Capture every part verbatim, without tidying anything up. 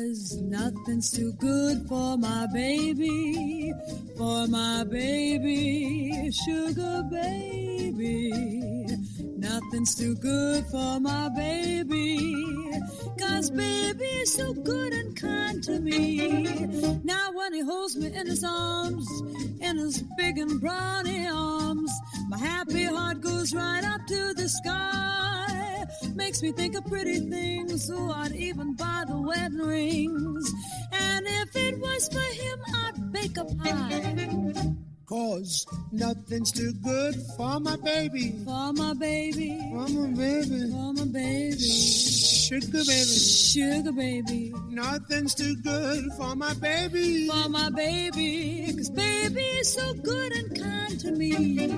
'Cause nothing's too good for my baby, for my baby, sugar baby. Nothing's too good for my baby, 'cause baby's so good and kind to me. Now when he holds me in his arms, in his big and brawny arms, my happy heart goes right up to the sky. Makes me think of pretty things, so I'd even buy the wedding rings. And if it was for him, I'd bake a pie. 'Cause nothing's too good for my baby, for my baby, for my baby, for my baby, sugar baby, sugar baby. Nothing's too good for my baby, for my baby, 'cause baby's so good and kind to me.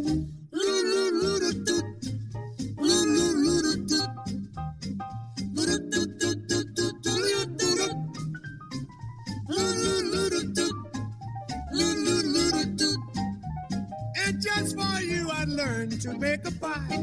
And just for you I learned to make a pie.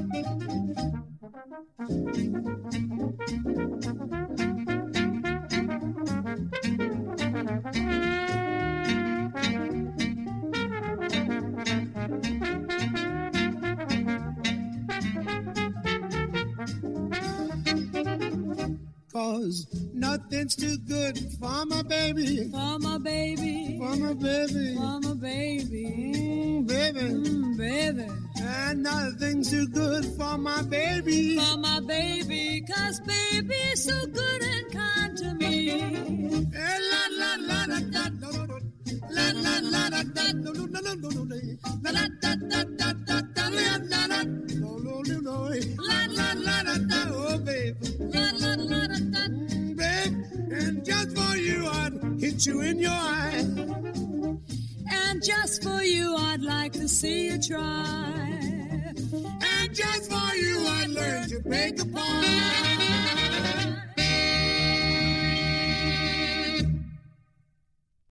Cause nothing's too good for my baby, for my baby, for my baby, for my baby, mm, baby, mm, baby. And nothing's too good for my baby, for my baby, 'cause baby's so good and kind to me. Eh, la la la la da, no, no, no. La la la la da, no, no, no, no, no, no, no. La la da da da da da, la la la, no, no, no, no. La la la la da, oh baby. La la la la da, mm, babe. And just for you I'd hit you in your eye. And just for you I'd like to see you try. And just for you I'd learn to bake a pie.